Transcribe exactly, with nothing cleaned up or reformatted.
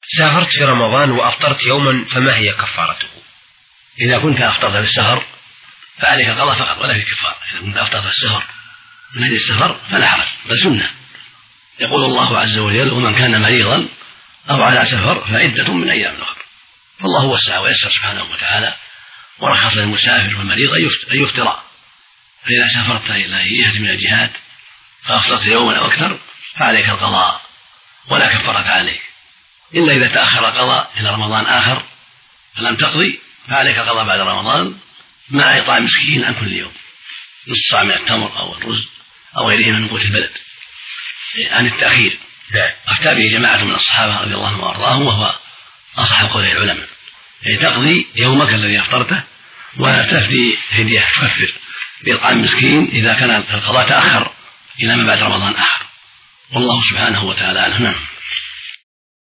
سافرت في رمضان وأفطرت يوما فما هي كفارته؟ إذا كنت أفطرت في السفر فعليك القضاء فقط ولا في كفارة. إذا كنت أفطرت في السفر من أجل السفر فلا حرج بل سنة. يقول الله عز وجل: ومن كان مريضا أو على سفر فعدة من أيام أخرى. فالله وسع ويسر سبحانه وتعالى ورخص للمسافر والمريض أن يفطر. فإذا سافرت إلى جهة من الجهات فأفطرت يوما أو أكثر فعليك القضاء ولا كفارة عليك، إلا إذا تأخر القضاء إلى رمضان آخر فلم تقضي فعليك القضاء بعد رمضان مع إطعام مسكين عن كل يوم نصف صاع من التمر أو الرز أو غيره من قوت البلد عن التأخير. أفتى به جماعة من الصحابة رضي الله عنهم وأرضاهم وهو أصح قول العلماء، يعني تقضي يومك الذي أفطرته وتفدي هدية تكفر بإطعام مسكين إذا كان القضاء تأخر إلى ما بعد رمضان آخر. والله سبحانه وتعالى أعلم.